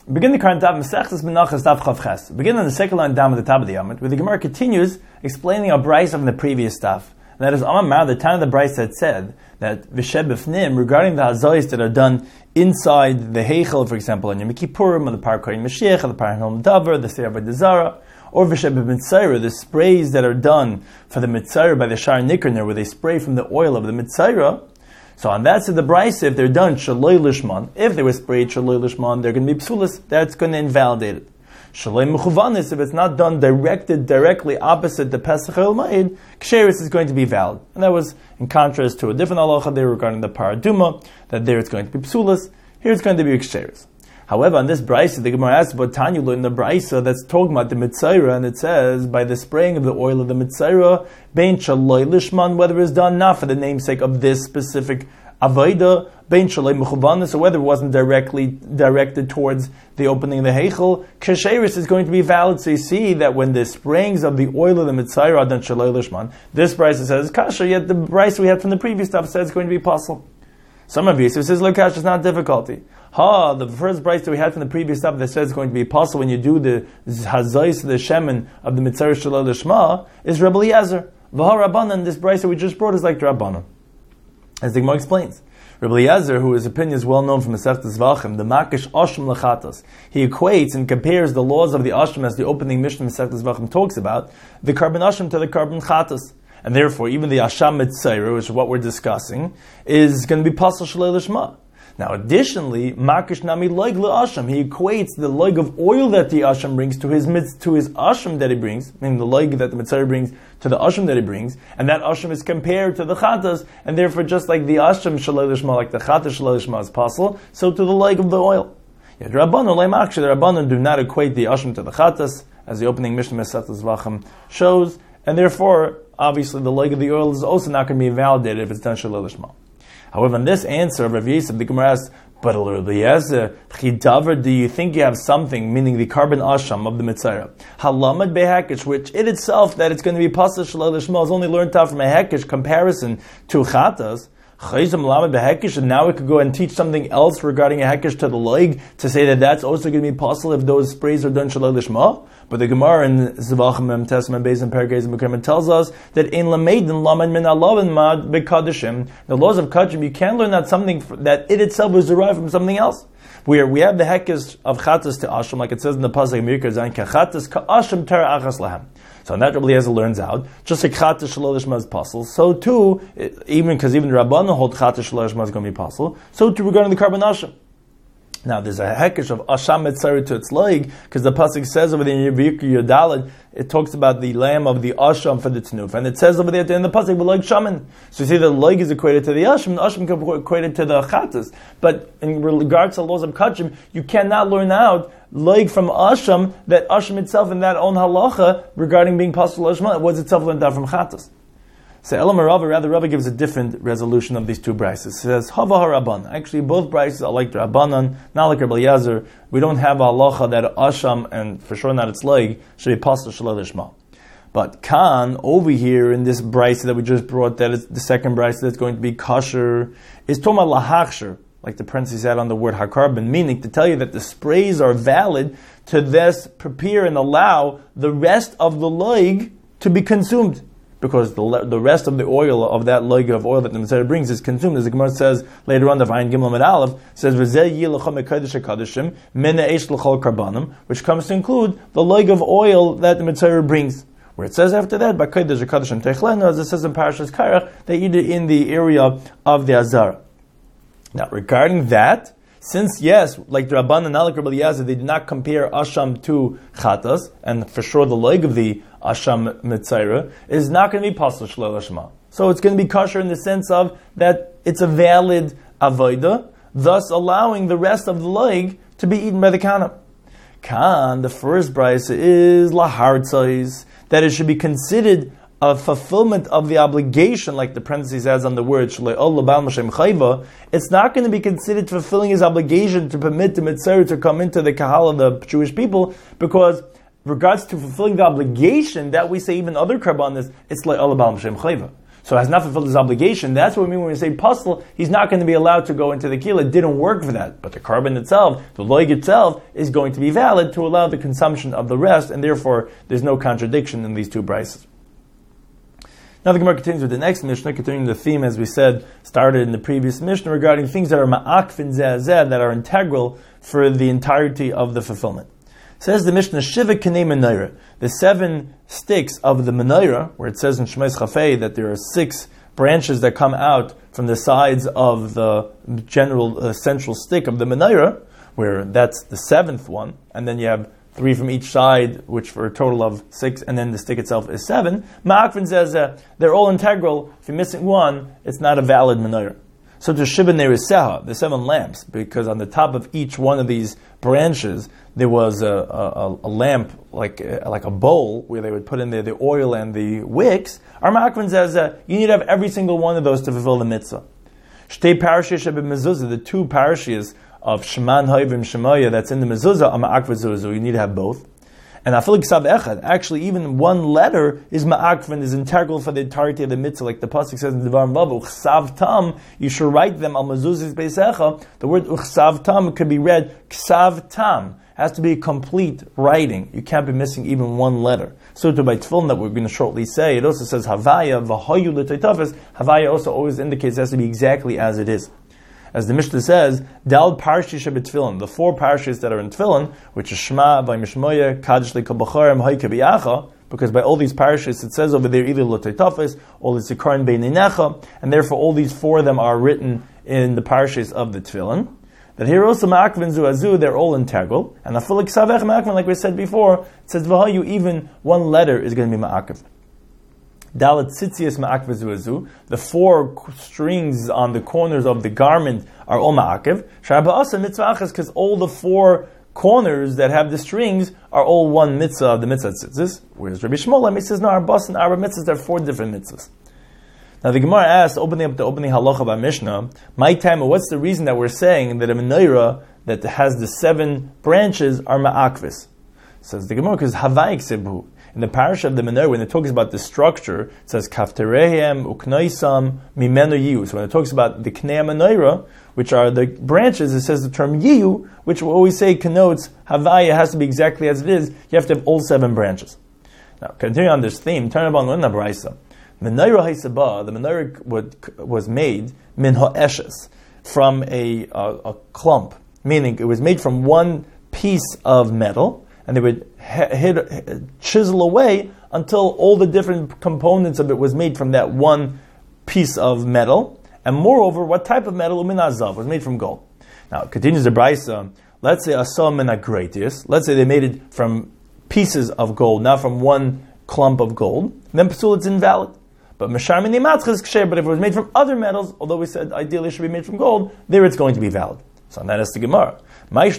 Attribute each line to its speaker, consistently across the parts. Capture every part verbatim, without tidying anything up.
Speaker 1: Begin the current daf Masechtas Menachos daf Chav Ches. Begin on the second line down at the top of the Yamid, where the Gemara continues explaining a brayso from the previous daf. And that is Amar, the time of the brayso that said that V'sheb B'fnim, regarding the hazayis that are done inside the Heichel, for example, on Yom Kippurim, on the Par Koyin Mashiach, on the Par Hom Davar, the Seir V'Dezara, or V'sheb B'Mitzaira, the sprays that are done for the Mitzaira by the Shar Nikerner, where they spray from the oil of the Mitzaira. So on that side of the brayso, if they're done shaloi lishman, if they were sprayed shaloi lishman, they're going to be psulas. That's going to invalidate it. Shaloi mechuvanis, if it's not done directed directly opposite the Pesach El Ma'id, ksheris is going to be valid. And that was in contrast to a different halacha there regarding the paraduma, that there it's going to be psulas. Here it's going to be ksheris. However, on this brayso, the Gemara asks about Tanya in the brayso that's talking about the Mitzaira, and it says, by the spraying of the oil of the Mitzaira, bein shaloi lishman, whether it's done not for the namesake of this specific avodah, bein shaloi mechuvanis, or whether it wasn't directly directed towards the opening of the Heichel, kasheris is going to be valid. So you see that when the sprayings of the oil of the Mitzaira are done shaloi lishman, this brayso says kasha, yet the brayso we had from the previous stuff says it's going to be possible. Some of you so it says, look, kasha, it's not difficulty. Ha, the first brayso that we had from the previous stuff that says it's going to be possible when you do the hazayis, the shemen of the Mitzaira Shalol Lishma, is Rebbe Eliezer. V'ha Rabbanan, this brayso we just brought is like the Rabbanan. As the Gemara explains. Rebbe Eliezer, who his opinion is well known from Masechtas Zvachim, the Makish Asham Lechatas, he equates and compares the laws of the Asham, as the opening Mishnah Masechtas Zvachim talks about, the carbon Asham to the carbon Chatas. And therefore, even the Asham Mitzaira, which is what we're discussing, is going to be Pasal Shalei Lishma. Now, additionally, Makish Nami Loig LeAsham, he equates the loig of oil that the Asham brings to his to his Asham that he brings, meaning the loig that the Mitzaira brings to the Asham that he brings, and that Asham is compared to the Chatas, and therefore, just like the Asham Shalei Lishma, like the Chatas Shalei Lishma is Pasal, so to the loig of the oil. Yet Rabbanon Leimaksh, the Rabbanon do not equate the Asham to the Chatas, as the opening Mishnah Masechtas Zvachim shows, and therefore, obviously, the leg of the oil is also not going to be invalidated if it's done shaloi lishma. However, in this answer of Rav Yosef, the Gemara asks, but Rav Eliezer, chidavar, do you think you have something, meaning the carbon asham of the Mitzaira, halamad behekish, which it itself, that it's going to be pasal shaloi lishma, is only learned out from a hekish comparison to chatas, and now we could go and teach something else regarding a hekish to the leg to say that that's also going to be possible if those sprays are done shaloi lishma. But the Gemara in Zvachim Mem Testament Beis and Perek and Mekayim tells us that in Lameidin Lamed Min Alavin Mad Bekadishim, the laws of Kadshim, you can learn that something that it itself was derived from something else. Where we have the hekish of chatas to asham, like it says in the pasuk Mirka Zayin Kachatas Ka Asham Ter Achas Lahem. So on that Rebbe Eliezer learns out, just like chatas shaloi lishma is possible, so too, even because even the Rabbanon hold chatas shaloi lishma is going to be possible, so too regarding the carbon asham. Now there's a hekish of asham Mitzaira to its leg, because the pasuk says over there in Yevika Yodalad, it talks about the lamb of the asham for the tnuf, and it says over there at the end of the pasuk, leg shaman. So you see the leg is equated to the asham, the asham can be equated to the chatas. But in regards to the laws of kachim, you cannot learn out leg from asham, that asham itself in that own halacha regarding being pasul lishma was itself learned out from chatas. So Elam Rava, rather Rava gives a different resolution of these two braysos. It says Hava HaRabban. Actually, both braysos are like the Rabbanan, not like Rebbe Eliezer. We don't have a halacha that asham, and for sure not its leg, should be pasul shaloi lishma. But Khan, over here in this brayso that we just brought, that is the second brayso that's going to be kosher, is Toma Lahachsher, like the parentheses add on the word hakarbon, meaning to tell you that the sprays are valid to this prepare and allow the rest of the leg to be consumed. Because the the rest of the oil of that leg of oil that the Mitzaira brings is consumed, as the Gemara says later on, the Vayin Gimel Med Aleph says, which comes to include the leg of oil that the Mitzaira brings. Where it says after that, as it says in Parashas Karach, they eat it in the area of the Azara. Now, regarding that, since yes, like the Rabban and like Rebbe Eliezer, they did not compare asham to chatas, and for sure the leg of the asham mitzaira is not going to be pasal shaloi lishma. So it's going to be kosher in the sense of that it's a valid avodah, thus allowing the rest of the leg to be eaten by the kana. Kan, the first brayso is lahartzais, that it should be considered a fulfillment of the obligation, like the parentheses says on the word, it's not going to be considered fulfilling his obligation to permit the Mitzaira to come into the kahal of the Jewish people, because regards to fulfilling the obligation that we say even other karbanis, it's like all about Shem Chayva. so has not fulfilled his obligation. That's what we mean when we say puzzle. He's not going to be allowed to go into the kila. It didn't work for that. But the carbon itself, the loig itself, is going to be valid to allow the consumption of the rest, and therefore there's no contradiction in these two brises. Now the Gemara continues with the next Mishnah, continuing the theme, as we said, started in the previous Mishnah, regarding things that are ma'akvin zeh that are integral for the entirety of the fulfillment. Says the Mishnah, Shiva Kanei Menorah, the seven sticks of the Menorah, where it says in Shmais Chafei that there are six branches that come out from the sides of the general uh, central stick of the Menorah, where that's the seventh one, and then you have three from each side, which for a total of six, and then the stick itself is seven. Ma'akvin says uh, they're all integral. If you're missing one, it's not a valid Menorah. So to Shiva Neriseha, the seven lamps, because on the top of each one of these branches, there was a, a, a lamp, like a, like a bowl, where they would put in there the oil and the wicks. Our Ma'akvin says uh, you need to have every single one of those to fulfill the mitzvah. Shtei parashiyah shebe mezuzah, the two parashiyas of Sheman Hayvim Shemaya that's in the mezuzah, a Ma'akvin zuzu, you need to have both. And afilik sav echad, actually even one letter is ma'akvin, is integral for the entirety of the mitzvah, like the pasuk says in Devarim Vav, uchsav tam, you should write them al mezuzah's beisecha. The word uchsav tam could be read ksav tam, has to be a complete writing. You can't be missing even one letter. So to by tefillin that we're going to shortly say, it also says havaya v'hayu l'toitafes. Havaya also always indicates it has to be exactly as it is. As the Mishnah says, Dal Parshi Shebetfilin, the four parshas that are in Tefillin, which is Shema, Vayimishmoya, Kadosh Lekabacharem, Hayke B'yacha, because by all these parshas it says over there either L'Toitafes or L'Zikaron Beinenecha, and therefore all these four of them are written in the parshas of the Tefillin. That here also Ma'akvin Zuazu, they're all integral, and Afilik Savech Ma'akvin, like we said before, it says V'hayu, even one letter is going to be Ma'akv. Dalet tzitzias ma'akv zuazu. The four strings on the corners of the garment are all ma'akev. Shaba'asa mitzvah achas, because all the four corners that have the strings are all one mitzvah of the mitzvah tzitzis. Whereas Rabbi Shmuel, he says, no, our bus and our mitzvahs, there are four different mitzvahs. Now the Gemara asks, opening up the opening halacha by Mishnah, my time, what's the reason that we're saying that a menorah that has the seven branches are ma'akvis? Says the Gemara, because havayik sebu. In the parasha of the menorah, when it talks about the structure, it says kafterehem uknoisam mimenu yiyu. So when it talks about the knei menorah, which are the branches, it says the term yiyu, which we always say connotes havaya has to be exactly as it is. You have to have all seven branches. Now, continuing on this theme, turn about on the brayso. Menorah haisabah, the menorah was made min ha'eshes, from a, a a clump, meaning it was made from one piece of metal, and they would hit, chisel away until all the different components of it was made from that one piece of metal. And moreover, what type of metal? Umin azav, was made from gold. Now, it continues the brayso. Let's say asam min agratius. Let's say they made it from pieces of gold, not from one clump of gold. Then pasul, it's invalid. But mashar min imatzchas ksher. But if it was made from other metals, although we said ideally it should be made from gold, there it's going to be valid. So that is the Gemara. Why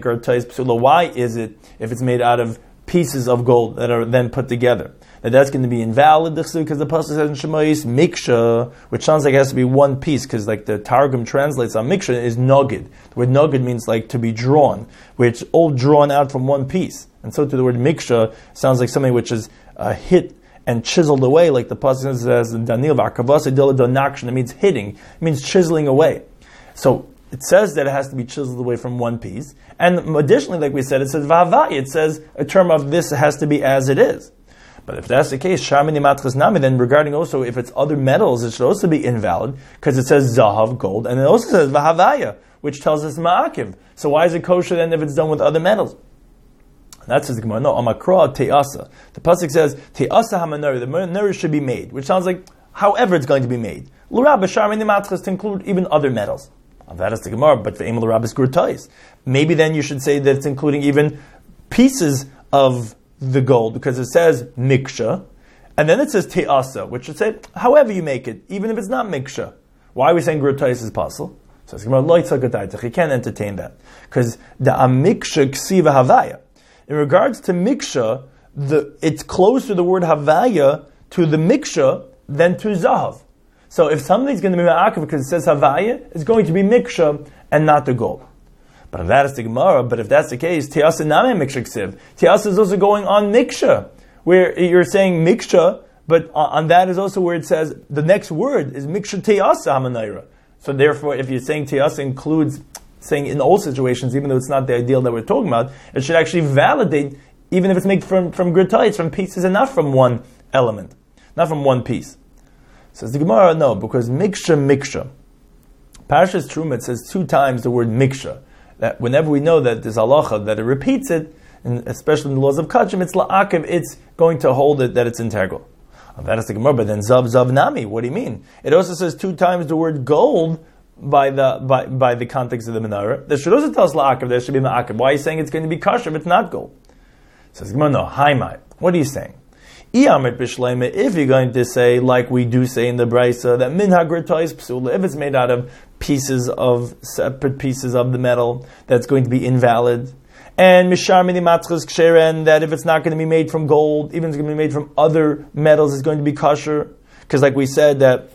Speaker 1: is it, if it's made out of pieces of gold that are then put together, that that's going to be invalid? Because the pasuk says in Shemais, miksha, which sounds like it has to be one piece, because like the Targum translates on miksha is nogid. The word nogid means like to be drawn, which all drawn out from one piece. And so to the word miksha sounds like something which is uh, hit and chiseled away, like the pasuk says in Daniel, it means hitting, it means chiseling away. So it says that it has to be chiseled away from one piece. And additionally, like we said, it says v'havai. It says a term of this has to be as it is. But if that's the case, shamini matchas nami, then regarding also if it's other metals, it should also be invalid, because it says zahav, gold, and it also says v'havaya, which tells us ma'akiv. So why is it kosher then if it's done with other metals? And that says the Gemara, no, amakra te'asa. The pasuk says, te'asa ha'menorah, the menorah should be made, which sounds like however it's going to be made. L'rabba shamini matchas, to include even other metals. That is the Gemara, but the Emel Rabbis Gurtais. Maybe then you should say that it's including even pieces of the gold, because it says miksha, and then it says te'asa, which should say however you make it, even if it's not miksha. Why are we saying Gurtais is possible? So it's Gemara, lo yitzak, you can't entertain that, because the amiksha ksiva havaya. In regards to miksha, the it's closer the word havaya to the miksha than to zahav. So if something's going to be ma'akev because it says havaya, it's going to be miksha and not the gold. But if that is the Gemara, but if that's the case, te'asa name miksha ksiv. Te'asa is also going on miksha, where you're saying miksha, But on that is also where it says the next word is miksha te'asa hamanayra. So therefore, if you're saying te'asa includes saying in all situations, even though it's not the ideal that we're talking about, it should actually validate, even if it's made from from gritayis, from pieces, and not from one element, not from one piece. Says the Gemara, no, because miksha miksha. Parashas Truma says two times the word miksha. That whenever we know that there's halacha that it repeats it, and especially in the laws of kachim, it's la'akiv, it's going to hold it that it's integral. That is the Gemara, but then zav zav nami. What do you mean? It also says two times the word gold by the by, by the context of the menorah. That should also tell us la'akiv. There should be ma'akiv. Why are you saying it's going to be kosher if it's not gold? Says Gemara, no. Haimai. What are you saying? If you're going to say, like we do say in the Brisa, that min hagritayis psula, if it's made out of pieces of separate pieces of the metal, that's going to be invalid. And mishar mini matchas ksheren, that if it's not going to be made from gold, even if it's going to be made from other metals, it's going to be kosher. Because like we said that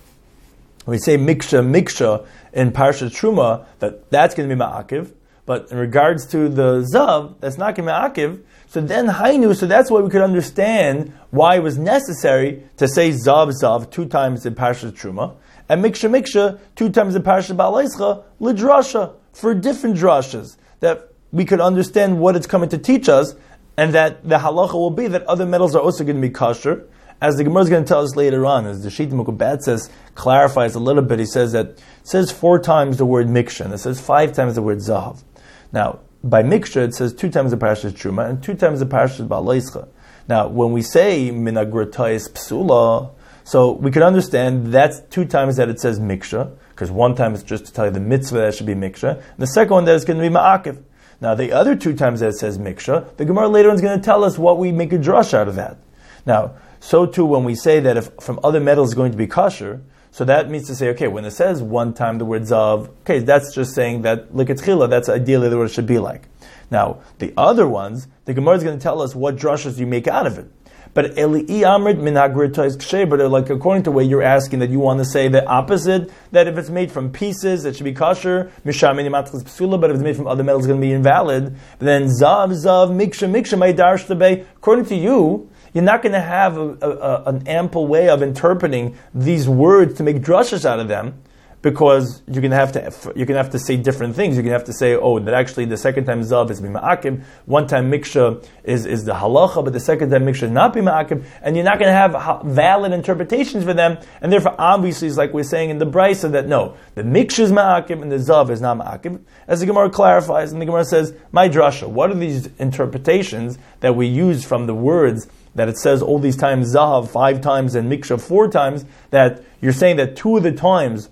Speaker 1: we say miksha miksha in Parshat Truma, that that's going to be ma'akiv. But in regards to the zav, that's not going to be ma'akiv. So then hainu, so that's why we could understand why it was necessary to say zav zav two times in Parshat Truma, and miksha miksha two times in Parshat Ba'al Eischa, lidrasha, for different drashas, that we could understand what it's coming to teach us, and that the halacha will be that other metals are also going to be kosher, as the Gemara is going to tell us later on, as the Shita Mukubat says, clarifies a little bit. He says that it says four times the word miksha, and it says five times the word zav. Now, by miksha, it says two times the Parashat Truma and two times the Parashat Ba'al Eischa. Now, when we say min hagritayis psula, so we can understand that's two times that it says miksha, because one time it's just to tell you the mitzvah that it should be miksha, and the second one that it's going to be ma'akiv. Now, the other two times that it says miksha, the Gemara later on is going to tell us what we make a drush out of that. Now, so too when we say that if from other metals is going to be kosher, so that means to say, okay, when it says one time the word zav, okay, that's just saying that likatchila, that's ideally what it should be like. Now, the other ones, the Gemara is going to tell us what drushes you make out of it. But Eli Amrit min hagritayis kshe, but like according to what you're asking, that you want to say the opposite, that if it's made from pieces, it should be kosher, misham mini matchas psula, but if it's made from other metals, it's going to be invalid. But then zav, zav, miksha, miksha, may darsh tebei. According to you, you're not going to have a, a, a, an ample way of interpreting these words to make drushes out of them, because you're going to have to you're going to have to say different things. You're going to have to say, oh, that actually the second time zav is b'ma'akim, one time miksha is, is the halacha, but the second time miksha is not b'ma'akim, and you're not going to have valid interpretations for them, and therefore obviously it's like we're saying in the Brisa that no, the miksha is ma'akim and the zav is not ma'akim, as the Gemara clarifies, and the Gemara says, my drasha, what are these interpretations that we use from the words that it says all these times zahav five times and miksha four times, that you're saying that two of the times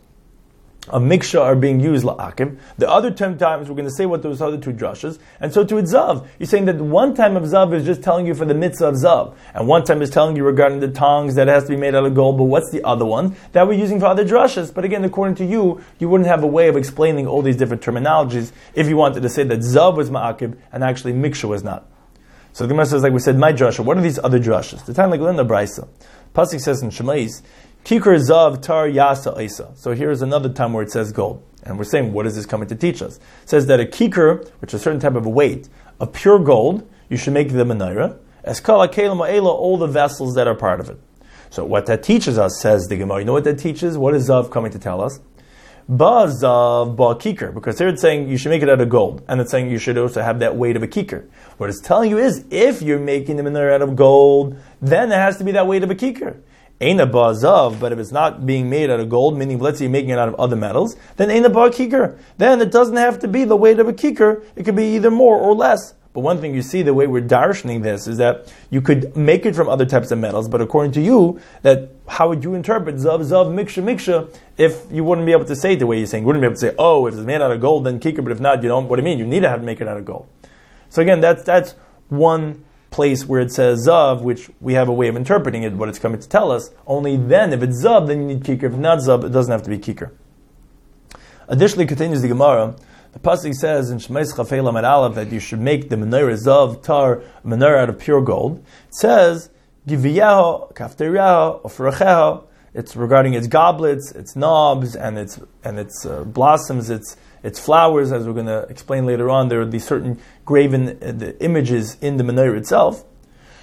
Speaker 1: of miksha are being used la'akim. The other ten times we're going to say what those other two drushes, and so to it's zav. You're saying that one time of zav is just telling you for the mitzvah of zav, and one time is telling you regarding the tongs that it has to be made out of gold, but what's the other one that we're using for other drushes? But again, according to you, you wouldn't have a way of explaining all these different terminologies if you wanted to say that zav was ma'akim and actually miksha was not. So the Gemara says, like we said, my drasha, what are these other drushes? The time like in the Brisa. Pasuk says in Shemais, Kikar zav tar yasa isa. So here's another time where it says gold. And we're saying, what is this coming to teach us? It says that a kikar, which is a certain type of a weight, of pure gold, you should make the menorah, as kala kelim ha'ela, all the vessels that are part of it. So what that teaches us, says the Gemara, you know what that teaches? What is zav coming to tell us? Ba zav ba kikar, because here it's saying you should make it out of gold, and it's saying you should also have that weight of a kikar. What it's telling you is, if you're making the menorah out of gold, then it has to be that weight of a kikar. Aina ba zav, but if it's not being made out of gold, meaning let's say you're making it out of other metals, then aina ba kikar. Then it doesn't have to be the weight of a kikar. It could be either more or less. But one thing you see, the way we're darshaning this, is that you could make it from other types of metals, but according to you, that how would you interpret zav, zav, miksha, miksha, if you wouldn't be able to say it the way you're saying? You wouldn't be able to say, oh, if it's made out of gold, then kikar, but if not, you don't. What do you mean? You need to have to make it out of gold. So again, that's that's one place where it says zav, which we have a way of interpreting it, what it's coming to tell us. Only then, if it's zav, then you need kikar. If not zav, it doesn't have to be kikar. Additionally, continues the Gemara, the pasuk says in Shemais Chafei Lamed Aleph that you should make the menorah zav tar menorah out of pure gold. It says giviyaho, kafteriyaho, ofracheho. It's regarding its goblets, its knobs, and its and its uh, blossoms, its its flowers. As we're going to explain later on, there are these certain graven uh, the images in the menorah itself.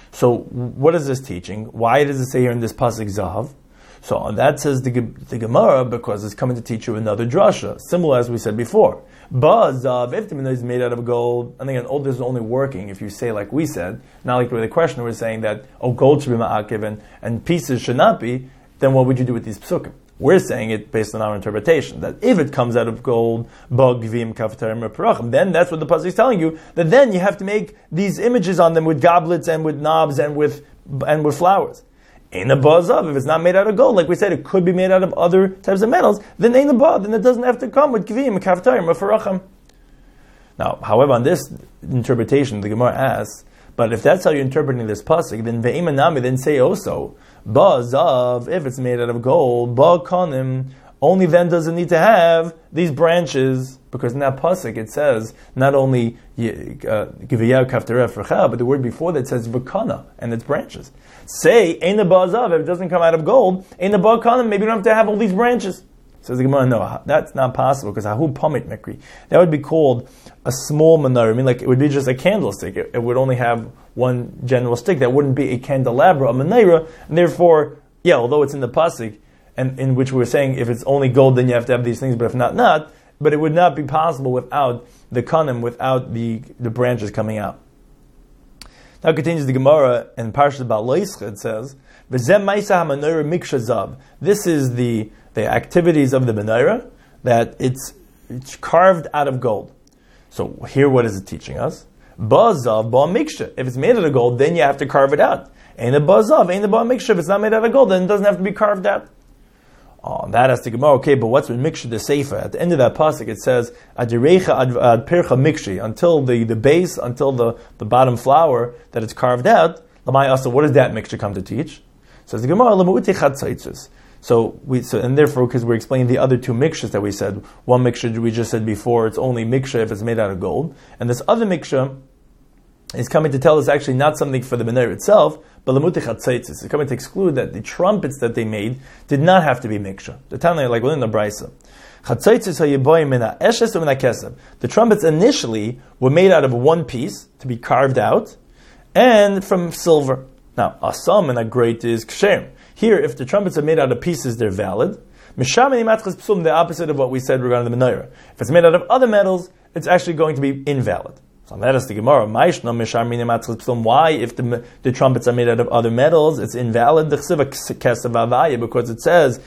Speaker 1: So what is this teaching? Why does it say here in this pasuk zahav? So that says the, the Gemara because it's coming to teach you another drasha, similar as we said before. But zahav, if the mina is made out of gold, and again, all this is only working if you say like we said, not like the questioner was saying that oh gold should be ma'akiv and, and pieces should not be. Then what would you do with these psukim? We're saying it based on our interpretation, that if it comes out of gold, then that's what the pasuk is telling you, that then you have to make these images on them with goblets and with knobs and with and with flowers. Ain't a bazav, if it's not made out of gold, like we said, it could be made out of other types of metals, then ain't a bazav, then it doesn't have to come with gvim, kaftarim, or farachim. Now, however, on this interpretation, the Gemara asks, but if that's how you're interpreting this pasuk, then ve'imanami, then say also, bazav, if it's made out of gold, ba kanim, only then does it need to have these branches, because in that pasuk it says not only giviyav kaftareh frecha, but the word before that says v'kana and its branches. Say ein a bazav, if it doesn't come out of gold, ein a ba kanim, maybe you don't have to have all these branches. Says the Gemara, no, that's not possible because ahu pamit mikri. That would be called a small menorah. I mean, like it would be just a candlestick. It, it would only have one general stick. That wouldn't be a candelabra, a menorah, and therefore, yeah, although it's in the pasuk, and in which we were saying if it's only gold, then you have to have these things, but if not, not. But it would not be possible without the kanim, without the, the branches coming out. Now continues the Gemara in Parashat Ba'al Loischa. It says, "V'zeh ma'isa ha'menorah miksha zav." This is the the activities of the menorah, that it's, it's carved out of gold. So here, what is it teaching us? Bazav ba miksha. If it's made out of gold, then you have to carve it out. Ain't a bazav, ain't a ba miksha. If it's not made out of gold, then it doesn't have to be carved out. Oh, that has to Gemara. Okay, but what's with miksha the sefer? At the end of that pasuk, it says adirecha ad pircha mikshi, until the, the base, until the, the bottom flower that it's carved out. Lamai asa, what does that mixture come to teach? Says the Gemara, lamu'ute chatzaitzes. So we, so and therefore, because we're explaining the other two mixtures that we said, one mixture we just said before, it's only mixture if it's made out of gold, and this other mixture is coming to tell us actually not something for the menorah itself, but lamute chatzaitzes. It's coming to exclude that the trumpets that they made did not have to be mixture. The Tanya, like within the Brisa, chatzaitzes hayiboyim mina eshes or mina kesef. The trumpets initially were made out of one piece to be carved out, and from silver. Now, asam and a great is kshem. Here, if the trumpets are made out of pieces, they're valid. The opposite of what we said regarding the menorah. If it's made out of other metals, it's actually going to be invalid. So that is the Gemara. Why, if the, the trumpets are made out of other metals, it's invalid? Because it says,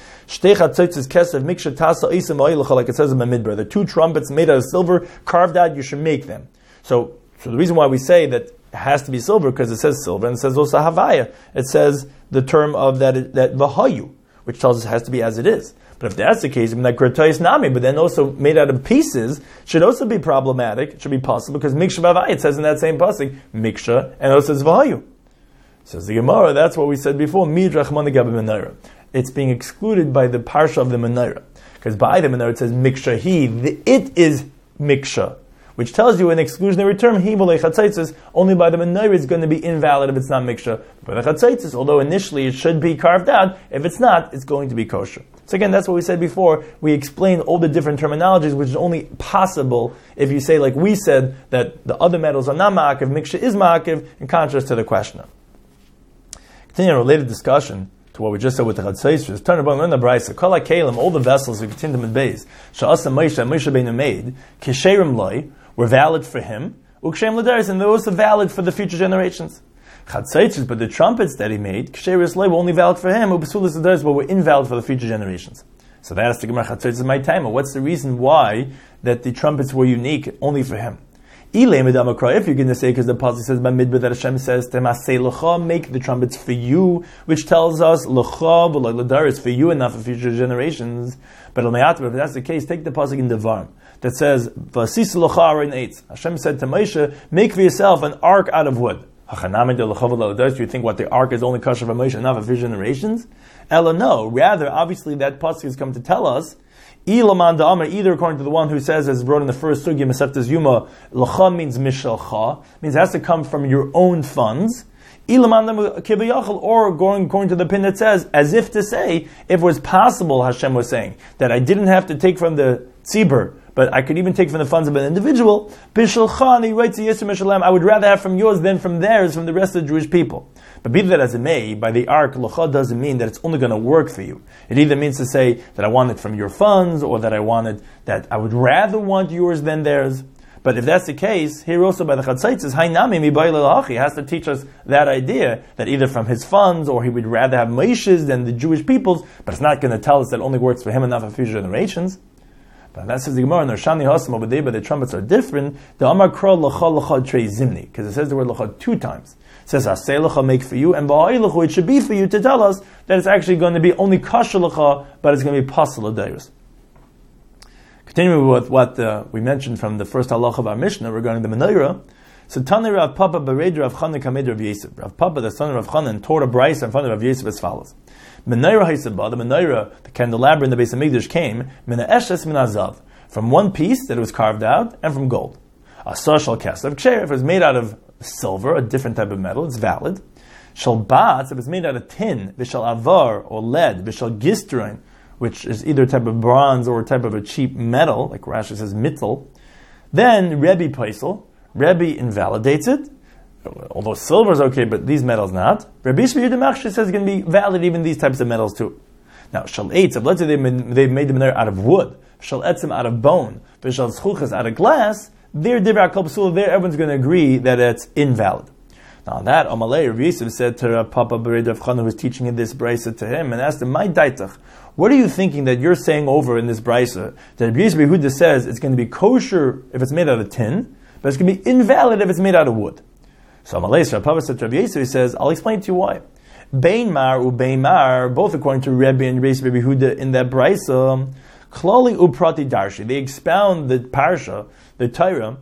Speaker 1: like it says in Bamidbar, the two trumpets made out of silver, carved out, you should make them. So, so the reason why we say that it has to be silver, because it says silver, and it says also havaya. It says the term of that, that vahayu, which tells us it has to be as it is. But if that's the case, even that gretois nami, but then also made out of pieces, should also be problematic. It should be possible because miksha v'avai, it says in that same pasuk, miksha, and also says vahayu. Says the Gemara, that's what we said before, midrach managabe menorah. It's being excluded by the parsha of the menorah. Because by the menorah it says miksha he, it is miksha, which tells you an exclusionary term, he chatzaitzes, only by the menorah is going to be invalid if it's not miksha. But the chatzaitzes, although initially it should be carved out, if it's not, it's going to be kosher. So again, that's what we said before. We explained all the different terminologies, which is only possible if you say, like we said, that the other metals are not ma'akiv, miksha is ma'akiv, in contrast to the questioner. Continuing a related discussion to what we just said with the chatzaitzes, turn about learn the brisa. Kol ha'kelim, all the vessels who continue to beis, sha'asa Moshe, Moshe beinu made, kisherim loy, were valid for him, ukshem l'daris, and they're also valid for the future generations. Chatzaitzes, but the trumpets that he made, ksheris loy, were only valid for him, ubasulis l'daris, but were invalid for the future generations. So that is the Gemara chatzaitzes my time. What's the reason why that the trumpets were unique only for him? If you're going to say, because the pasuk says by midbar that Hashem says, "Temasei l'cha," make the trumpets for you, which tells us l'cha v'lo l'daris, for you and not for future generations. But if that's the case, take the pasuk in Devarim that says, "V'asis l'cha aron eitz." Hashem said to Moshe, "Make for yourself an ark out of wood." Do you think what the ark is only kosher for Moshe and not for future generations? Ella, no. Rather, obviously, that pasuk has come to tell us. Either according to the one who says, as brought in the first sugi, Maseftas Yuma, l'cha means mishalcha, means it has to come from your own funds. Or going according to the pin that says, as if to say, if it was possible, Hashem was saying, that I didn't have to take from the tzibur, but but I could even take from the funds of an individual. Bishalchani writes a Yisur Mishalem. I would rather have from yours than from theirs, from the rest of the Jewish people. But be that as it may, by the ark, locha doesn't mean that it's only going to work for you. It either means to say that I want it from your funds, or that I want it, that I would rather want yours than theirs. But if that's the case, here also by the Chatzaitzes, Hainami mibayil lachi has to teach us that idea that either from his funds or he would rather have Moshe's than the Jewish people's, but it's not going to tell us that it only works for him and not for future generations. But that says the Gemara, Shani Hasam over there, but the trumpets are different. The Amar Kro Lacha Lacha Trei Zimni, because it says the word Lacha two times. It says Asei Lacha make for you, and Ba'ai Lacha it should be for you to tell us that it's actually going to be only Kasha Lacha, but it's going to be Pasal Adayus. Continuing with what uh, we mentioned from the first halacha of our Mishnah regarding the menorah. So Tani Rav Papa Bered Rav Chanan Kamed Rav Yosef. Rav Papa, the son of Rav Chanan, taught a brayso in front of Rav Yosef as follows: Menorah Haisabah, the menorah, the candelabra in the Beis Hamikdash came Mina Eshes Min Azav, from one piece that it was carved out and from gold. Asar Shal Kesav Ksher, if it was made out of silver, a different type of metal, it's valid. Shal Batz, if it was made out of tin, Vishal Avar or lead, Vishal Gistrin, which is either a type of bronze or a type of a cheap metal, like Rashi says, mittel, then Rebbe Paisel, Rebbe invalidates it, although silver is okay, but these metals not. Rebbe Shvi Yudamachshi says it's going to be valid even these types of metals too. Now, Shal Eitz, let's say they made, they made the menorah out of wood, Shal Etzim out of bone, Shal Zchuchas out of glass, there, there, everyone's going to agree that it's invalid. Now on that, Amalei Rav Yosef said to Rav Papa Bered Rav Chanan, who was teaching in this brayso to him, and asked him, "My daitach, what are you thinking that you're saying over in this brayso that Rav Yosef Yehuda says it's going to be kosher if it's made out of tin, but it's going to be invalid if it's made out of wood?" So Amalei Rav Papa said to Rav Yosef, he says, "I'll explain to you why. Bein Mar u Bein Mar, both according to Rebbe and Rav Yosef Yehuda in that brayso, Klali u Prati Darshi, they expound the parsha, the Torah,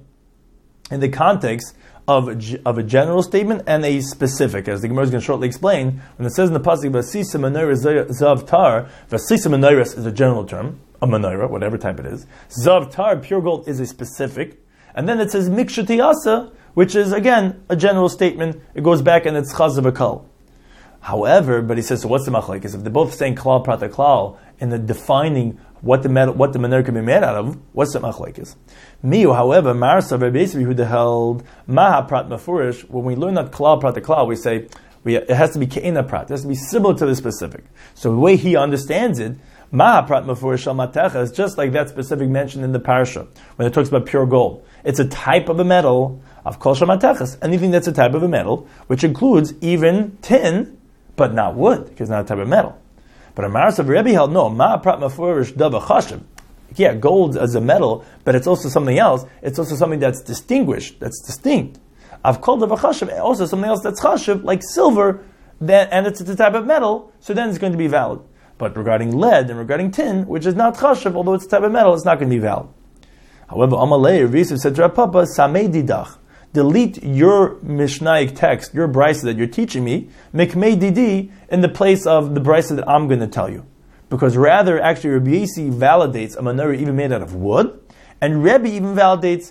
Speaker 1: in the context Of a, of a general statement and a specific, as the Gemara is going to shortly explain. When it says in the pasuk, "Vasisa menorah zav tar," Vasisa menorah is a general term, a menorah, whatever type it is. Zav tar, pure gold, is a specific. And then it says mikshati asa, which is again a general statement. It goes back and it's chaz v'kal. However, but he says, so what's the machlekes? If they're both saying klal prata klal in the defining what the metal, what the menorah can be made out of, what's the machlekes? Miu, however, Marsa Rabbi Yehuda held maha prat mafurish. When we learn that klal prata klal, we say we, it has to be ke'ena prat. It has to be similar to the specific. So the way he understands it, maha prat mafurish al matecha is just like that specific mentioned in the parsha when it talks about pure gold. It's a type of a metal of kol shamatechas, anything that's a type of a metal, which includes even tin, but not wood, because it's not a type of metal. But a Maras of Rebbe held, no, ma prat mafurish dava chashiv. Yeah, gold as a metal, but it's also something else. It's also something that's distinguished, that's distinct. I've called dava chashiv, also something else that's chashiv, like silver, then, and it's a type of metal, so then it's going to be valid. But regarding lead and regarding tin, which is not chashiv, although it's a type of metal, it's not going to be valid. However, Amalei, Rav Yosef said to Rav Papa, Samei didach, delete your Mishnaic text, your brayso that you're teaching me, mikmei didi, in the place of the brayso that I'm going to tell you. Because rather, actually, Rabbi Yossi validates a menorah even made out of wood, and Rebbe even validates,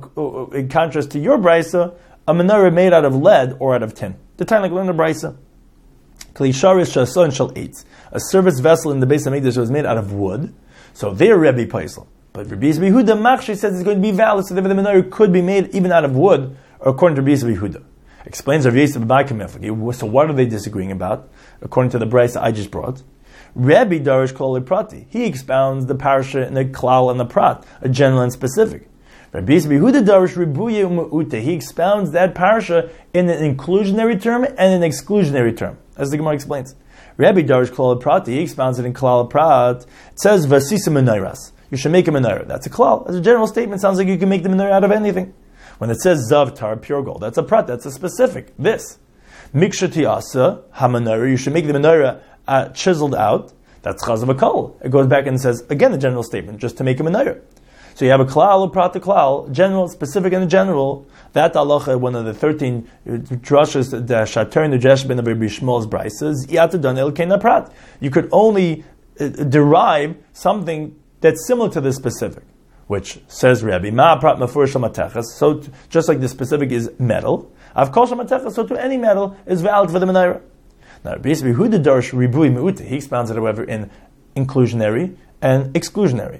Speaker 1: in contrast to your brayso, a menorah made out of lead or out of tin. The time like learn the brayso. Klisharis shason shal eitz, a service vessel in the Beis Hamikdash was made out of wood. So there, Rebbe Paisel. But Rabbi Yisrael Yehuda Machshi says it's going to be valid, so therefore the menorah could be made even out of wood, or according to Rabbi Yisrael Yehuda. Explains Rabbi Yisrael B'Mai. So what are they disagreeing about, according to the brayso I just brought? Rebbe Darish Klal Prati. He expounds the parasha in the klal and the prat, a general and specific. Rabbi Yisrael Yehuda Darish Ribuye U'Me'ute. He expounds that parasha in an inclusionary term and an exclusionary term, as the Gemara explains. Rabbi Darish Klal Prati. He expounds it in klal prat. It says Vasisa Menorahs. You should make a menorah. That's a klal. As a general statement, sounds like you can make the menorah out of anything. When it says zav tar, pure gold, that's a prat. That's a specific. This mikshati asa ha-menorah. You should make the menorah uh, chiseled out. That's chaz v'kol. It goes back and says again the general statement, just to make a menorah. So you have a klal, a prat, a klal, general, specific, and a general. That halacha, one of the thirteen drushes, the shater and the jeshben of Rabbi Shmuel's braysos, yatadon el kein prat. You could only uh, derive something that's similar to the specific, which says Rebbe, ma prat mafurish shamatechas. So t- just like the specific is metal, I've called shamatechas, so to any metal is valid for the menorah. Now, basically, Yehuda Darsh Ribui Me'ute, he expounds it, however, in inclusionary and exclusionary.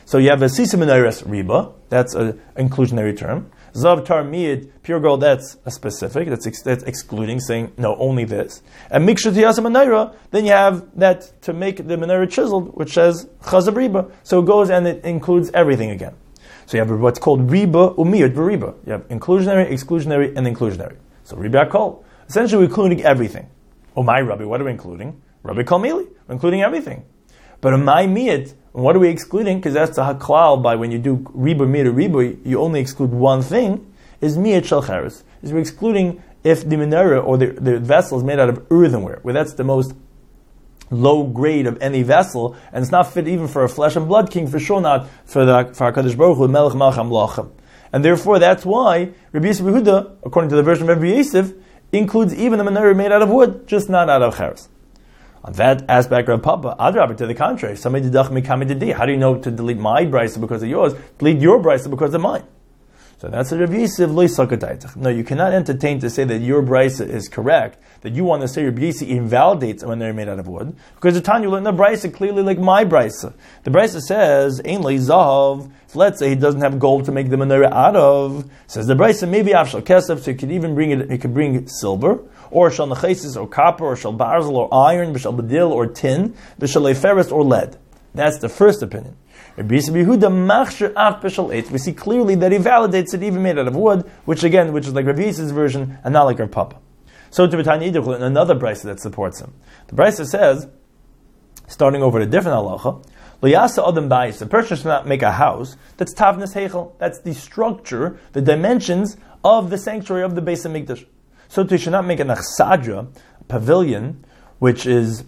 Speaker 1: So you have a sisa menorah riba, that's an inclusionary term. Zav tar miyid, pure gold, that's a specific, that's, ex- that's excluding, saying, no, only this. And mikshut yasa menorah, then you have that to make the menorah chiseled, which says chazav riba. So it goes and it includes everything again. So you have what's called riba umiyut b'riba. You have inclusionary, exclusionary, and inclusionary. So riba kol. Essentially, we're including everything. Oh my Rabbi, what are we including? Rabbi kol mili. We're including everything. But in my miyut, what are we excluding? Because that's the haklal by when you do riba miyut riba, you only exclude one thing. Is miyut shel cheres. Is we're excluding if the menorah or the, the vessel is made out of earthenware, where that's the most low grade of any vessel, and it's not fit even for a flesh and blood king, for sure not for the for HaKadosh Baruch Hu, Melech Malach HaMelachim. And therefore, that's why Rabbi Yosef Yehuda, according to the version of Rabbi Yosef, includes even the menorah made out of wood, just not out of cheres. On that aspect, Rav Papa, Adrabah, to the contrary, somebody didach mikami didi. How do you know to delete my brisa because of yours? Delete your brisa because of mine. So that's a Rav Yosef loy sakataytach. No, you cannot entertain to say that your brisa is correct, that you want to say Rabbi Yosef invalidates when they're made out of wood, because the Tanya learned the brisa clearly like my brisa. The brisa says, Ein li zahav, if let's say he doesn't have gold to make the menorah out of, says the brisa, maybe afshal kesef, so he could even bring it, he could bring silver, or shal nechesis, or copper, or shal barzel, or iron, b'shal bedil, or tin, b'shal leferis, or lead. That's the first opinion. Rabbi Yosef Yehuda machshir af b'shal eitz. We see clearly that he validates it even made out of wood, which again, which is like Rabbi Yosef's version, and not like our Papa. So to B'tanya Yiduch, another brisa that supports him. The brisa says, starting over a different halacha, L'yasa adam bayis, a person should not make a house that's tavnas heichel. That's the structure, the dimensions of the sanctuary of the Beis HaMikdash. So he should not make an achsadra, a pavilion, which is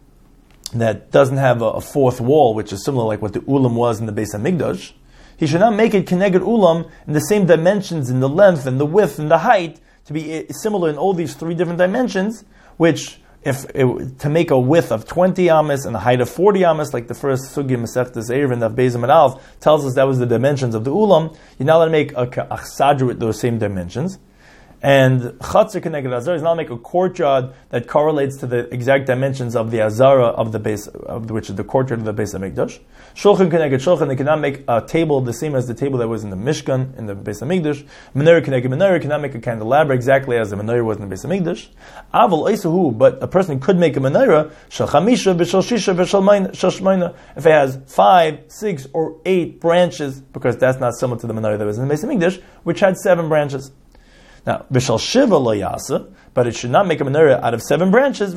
Speaker 1: that doesn't have a, a fourth wall, which is similar like what the ulam was in the Beis HaMikdash. He should not make it keneged ulam in the same dimensions, in the length and the width and the height, to be similar in all these three different dimensions, which if it, to make a width of twenty amas and a height of forty amas, like the first sugi Masechtas Eruvin of Beis Hamikdash tells us that was the dimensions of the ulam, you're not allowed to make a achsadra with those same dimensions. And Chatzar Keneged Azara is not make a courtyard that correlates to the exact dimensions of the Azara of the base, of which is the courtyard of the Beis HaMikdash. Shulchan Keneged Shulchan, they cannot make a table the same as the table that was in the Mishkan, in the Beis HaMikdash. Menorah Keneged Menorah cannot make a candelabra exactly as the menorah was in the Beis HaMikdash. Aval Eisahu, but a person could make a menorah, Shal Chamisha, B'Shal Shisha, B'Shal Shmayna, if it has five, six, or eight branches, because that's not similar to the menorah that was in the Beis HaMikdash, which had seven branches. Now, b'shal shiva lo yasa, but it should not make a menorah out of seven branches,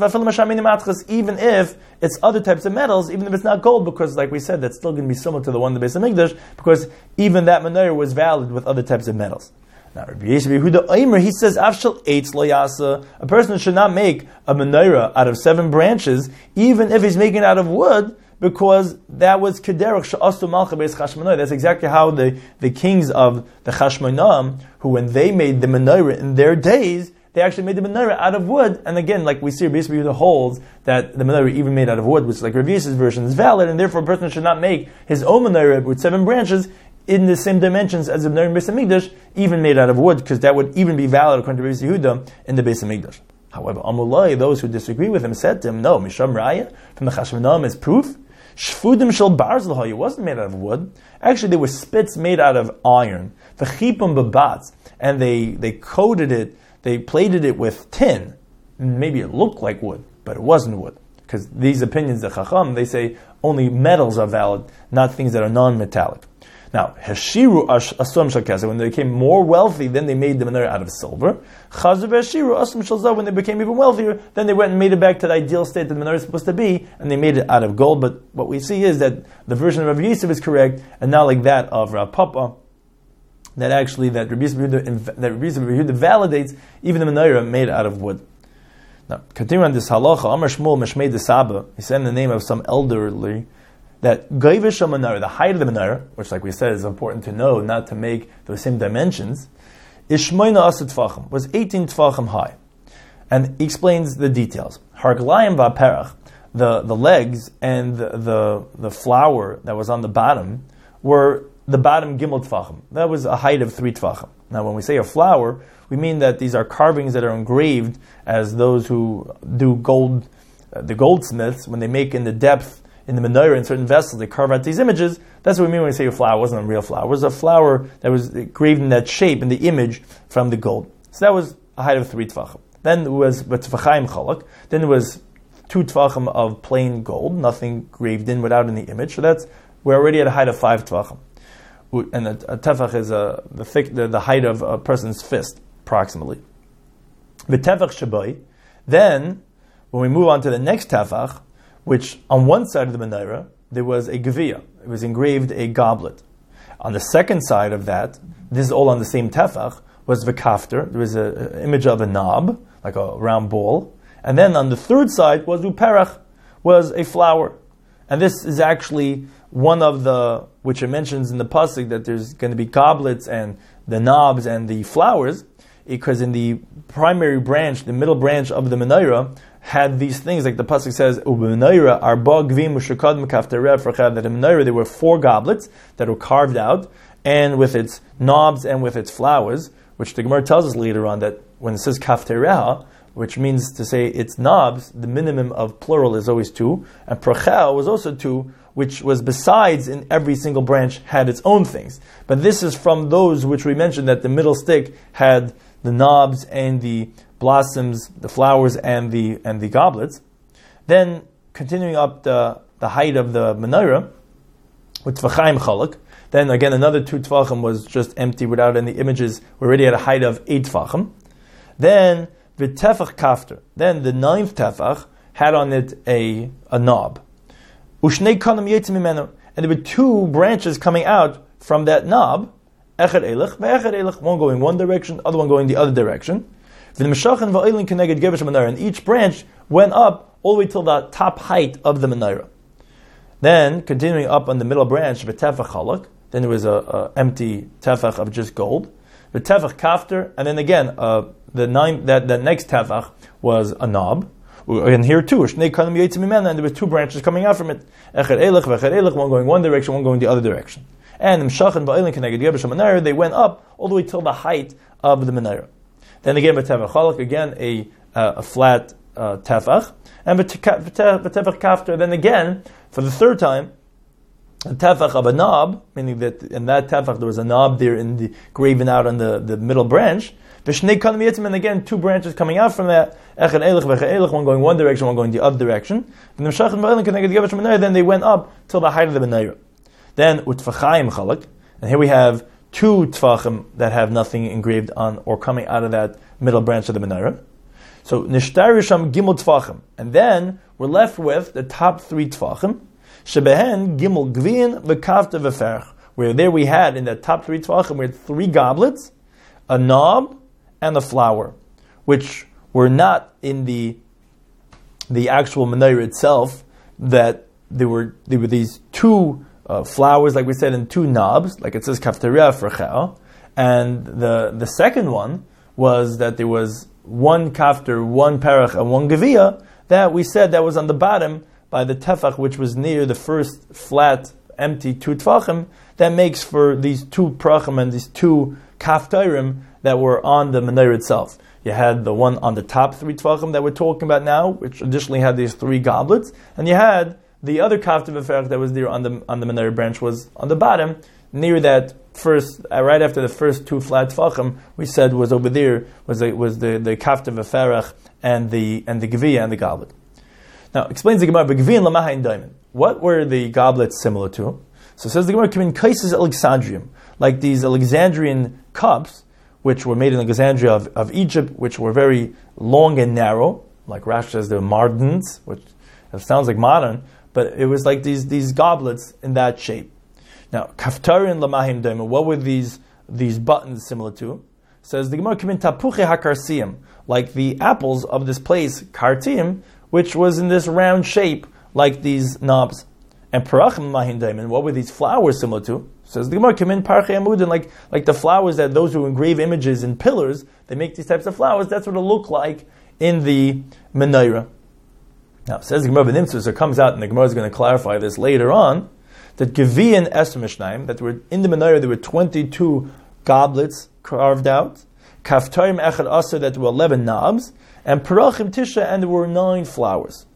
Speaker 1: even if it's other types of metals, even if it's not gold, because like we said, that's still going to be similar to the one in the Beis HaMikdash, because even that menorah was valid with other types of metals. Now, Rabbi Yosef Yehuda Omer, he says, Afshal eitz lo yasa, a person should not make a menorah out of seven branches, even if he's making it out of wood, because that was Kederach Sha'astu Malcha Beis Chashmonah. That's exactly how the, the kings of the Chashmonah, who when they made the menorah in their days, they actually made the menorah out of wood. And again, like we see, Rabbi Yosef Yehuda holds that the menorah even made out of wood, which like Rabbi Yosef's version is valid, and therefore a person should not make his own menorah with seven branches in the same dimensions as the menorah in Beis HaMikdash, even made out of wood, because that would even be valid according to Rabbi Yosef Yehuda in the Beis HaMikdash. However, Amulai, those who disagree with him, said to him, no, Misham Raya, from the Chashmonah is proof. Shfudim shel barzel, it wasn't made out of wood. Actually, there were spits made out of iron. The chipum babatz, and they they coated it, they plated it with tin. Maybe it looked like wood, but it wasn't wood. Because these opinions, the Chacham, they say only metals are valid, not things that are non-metallic. Now, Hashiru Asum Shal Kesef, when they became more wealthy, then they made the menorah out of silver. Chazu Hashiru Asum Shal Zav, when they became even wealthier, then they went and made it back to the ideal state that the menorah is supposed to be, and they made it out of gold. But what we see is that the version of Rabbi Yosef is correct, and not like that of Rav Papa, that actually that Rabbi Yosef Yehuda validates even the menorah made out of wood. Now, continuing on this halacha, Amar Shmuel Meshmei de Saba, he said in the name of some elderly, that Gaivish menorah, the height of the menorah, which like we said is important to know, not to make the same dimensions, is Shmoina Asa Tfachim, was eighteen Tfachim high. And he explains the details. Harglayim va'perach, the, the legs and the, the, the flour that was on the bottom were the bottom Gimel Tfachim. That was a height of three Tfachim. Now when we say a flour, we mean that these are carvings that are engraved as those who do gold, uh, the goldsmiths, when they make in the depth in the menorah, in certain vessels, they carve out these images. That's what we mean when we say a flower. It wasn't a real flower. It was a flower that was engraved in that shape, in the image from the gold. So that was a height of three tefachim. Then there was B'tefachayim chalak. Then there was two tefachim of plain gold, nothing graved in without any image. So that's, we're already at a height of five tefachim. And a, a tefach is a, the, thick, the, the height of a person's fist, approximately. The tefach shabai. Then, when we move on to the next tefach, which on one side of the menorah, there was a geviyah. It was engraved a goblet. On the second side of that, this is all on the same tefach, was the kafter. There was an image of a knob, like a round ball. And then on the third side was uperach, was a flower. And this is actually one of the, which it mentions in the pasuk, that there's going to be goblets and the knobs and the flowers, because in the primary branch, the middle branch of the menorah, had these things, like the pasuk says, "U'b'menorah arba gvim u'shekad mekaftereh frachad." That in menorah there were four goblets that were carved out, and with its knobs and with its flowers, which the Gemara tells us later on that when it says kaftereh, which means to say its knobs, the minimum of plural is always two, and prachel was also two, which was besides in every single branch had its own things. But this is from those which we mentioned that the middle stick had the knobs and the blossoms, the flowers and the and the goblets. Then continuing up the, the height of the menorah with tefachayim chalak. Then again another two tefachim was just empty without any images. We're already at a height of eight tefachim. Then the tefach kafter. Then the ninth tefach had on it a a knob. Ushnei kanam yetzim mimenu, and there were two branches coming out from that knob. Echad elech, ve'echad elech, one going one direction, other one going the other direction. And each branch went up all the way till the top height of the menorah. Then, continuing up on the middle branch, v'tefach chalak, then there was a, a empty tefach of just gold. V'tefach kafter, and then again, uh, the nine, that, that next tefach was a knob. And here too, and there were two branches coming out from it. Echad elech, v'echad elech, one going one direction, one going the other direction. And they went up all the way till the height of the menorah. Then again, b'tefach chalak, again a uh, a flat uh, tefach, and b'tefach kafter. Then again, for the third time, a tefach of a knob, meaning that in that tefach there was a knob there in the graven out on the, the middle branch. And again, two branches coming out from that. One going one direction, one going the other direction. Then they went up till the height of the menorah. Then utfachayim chalak, and here we have two tfachim that have nothing engraved on or coming out of that middle branch of the menorah. So nishtarisham gimel tfachim, and then we're left with the top three tfachim. Shebehen gimel gvin v'kafta v'ferch, where there we had in the top three tfachim we had three goblets, a knob, and a flower, which were not in the the actual menorah itself. That there were there were these two Uh, flowers, like we said, and two knobs, like it says kafteria frachel. And the the second one was that there was one kafter, one perach, and one geviyah that we said that was on the bottom by the tefach, which was near the first flat, empty two tefachim, that makes for these two prachim and these two kafterim that were on the menorah itself. You had the one on the top three tefachim that we're talking about now, which additionally had these three goblets, and you had the other kafter v'ferach that was there on the on the menorah branch was on the bottom, near that first, uh, right after the first two flat tefachim, we said was over there was the, was the the kafter v'ferach and the and the geviyah and the goblet. Now explains the Gemara, b'geviyah l'mahayin diamond. What were the goblets similar to? So it says the Gemara, "Kimin kaises Alexandrium," like these Alexandrian cups, which were made in Alexandria of, of Egypt, which were very long and narrow, like Rashi says they're mardens, which sounds like modern. But it was like these these goblets in that shape. Now, kaftarin lamahim daimah, what were these these buttons similar to? Says the Gemara, kimin tapuche hakarsiim, like the apples of this place, kartim, which was in this round shape, like these knobs. And parachim lamahim daimah, what were these flowers similar to? Says the Gemara, kimin parche amudin, like like the flowers that those who engrave images in pillars, they make these types of flowers. That's what it looked like in the menorah. Now, says the Gemara B'Nimtzvah, so it comes out, and the Gemara is going to clarify this later on, that Geviyin Es Mishnayim, that were in the menorah there were twenty-two goblets carved out, Kaftarim Echad Asa, that there were eleven knobs, and Parachim Tisha, and there were nine flowers.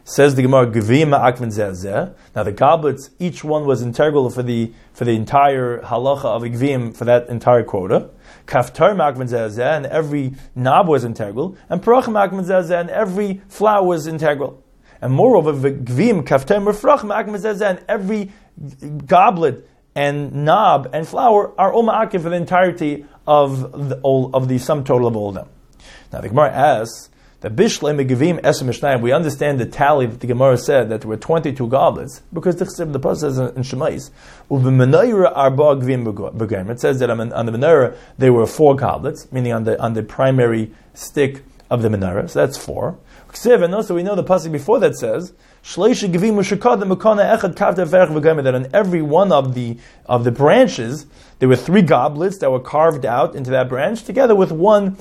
Speaker 1: Says the Gemara, Gvim ma'akvin zeh zeh. Now the goblets, each one was integral for the for the entire halacha of Gvim for that entire quota. Kaftar ma'akvin zeh zeh, and every knob was integral. And Parachim ma'akvin zeh zeh, and every flower was integral. And moreover, Gvim, Kaftar, Mefrach ma'akvin zeh zeh, and every goblet and knob and flower are all ma'akiv for the entirety of the all of the sum total of all of them. Now the Gemara asks that Bishlei Megivim Esem Mishnayim. We understand the tally that the Gemara said that there were twenty-two goblets because the the pasuk says in Shemais Uvemenayra Arba Gvim Begem. It says that on the menorah there were four goblets, meaning on the on the primary stick of the menorah. So that's four. And also we know the pasuk before that says that on every one of the of the branches there were three goblets that were carved out into that branch together with one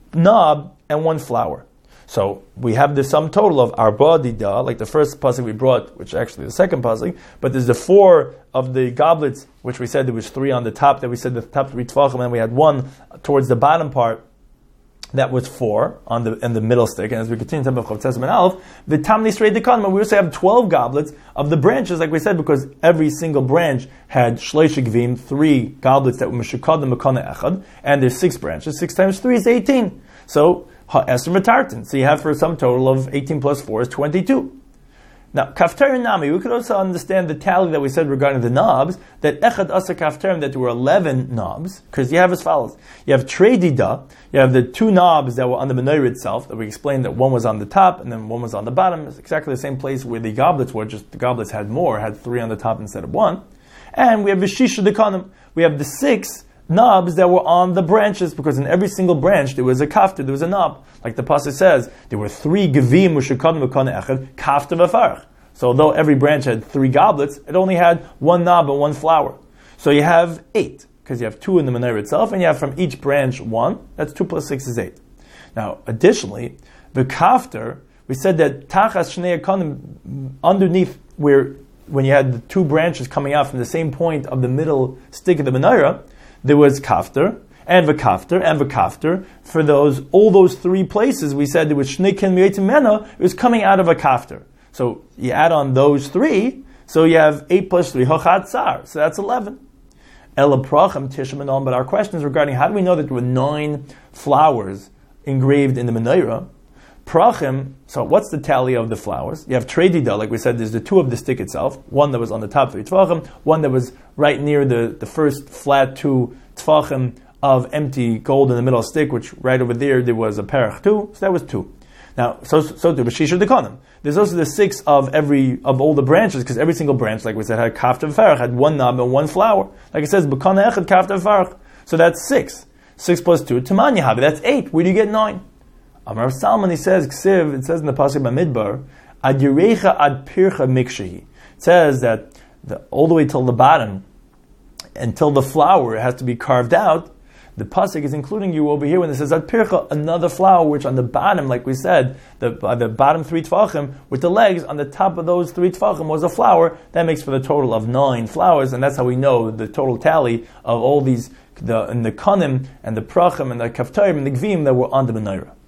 Speaker 1: knob and one flower. So we have the sum total of arba dida, like the first pasuk we brought, which is actually the second pasuk, but there's the four of the goblets, which we said there was three on the top, that we said the top three tvachim, and we had one towards the bottom part that was four on the in the middle stick. And as we continue to talk about Chavtzes and Aleph, the Tamni Srei Dekan, we also have twelve goblets of the branches, like we said, because every single branch had Shleish Gvim, three goblets that were Meshukad and Mekana Echad, and there's six branches. Six times three is eighteen. So Ha'esr Matartan. So you have for a sum total of eighteen plus four is twenty-two. Now, Kaftar and Nami, we could also understand the tally that we said regarding the knobs, that Echad Asa Kaftarim, that there were eleven knobs, because you have as follows. You have Trei Dida, you have the two knobs that were on the menorah itself, that we explained that one was on the top and then one was on the bottom. It's exactly the same place where the goblets were, just the goblets had more, had three on the top instead of one. And we have Vishisha Dekanim, we have the six knobs that were on the branches, because in every single branch there was a kafta, there was a knob. Like the pasuk says, there were three gevim u'shekad mekana echad kafta v'farach. So although every branch had three goblets, it only had one knob and one flower. So you have eight, because you have two in the menorah itself, and you have from each branch one. That's two plus six is eight. Now, additionally, the kafter, we said that tachas shnei akanim, underneath where when you had the two branches coming out from the same point of the middle stick of the menorah, there was kafter, and v'kafter, and v'kafter. For those, all those three places, we said there was shnei ken mi'etim mena, it was coming out of a kafter. So you add on those three, so you have eight plus three, hochat tsar, so that's eleven. Ela prachim tishim and on, but our question is regarding how do we know that there were nine flowers engraved in the menorah? Prachim, so what's the tally of the flowers? You have Trei Dida, like we said, there's the two of the stick itself, one that was on the top three tvachim, one that was right near the, the first flat two tvachim of empty gold in the middle stick, which right over there, there was a parach two, so that was two. Now, so so to B'shisha Dekonim. There's also the six of every of all the branches, because every single branch, like we said, had kafta v'farach, had one knob and one flower. Like it says, B'kana echad kafta v'farach. So that's six. Six plus two, Taman Yahavi, that's eight. Where do you get nine? Amar Salman, he says, Ksiv, it says in the Pasuk Bamidbar, Ad Yerecha Ad Pircha Mikshehi. It says that the, all the way till the bottom, until the flower has to be carved out. The pasuk is including you over here when it says Ad Pircha, another flower, which on the bottom, like we said, the uh, the bottom three tfachim with the legs, on the top of those three tfachim was a flower. That makes for the total of nine flowers, and that's how we know the total tally of all these the and the kanim and the prachim and the kaftarim and the gvim that were on the menorah.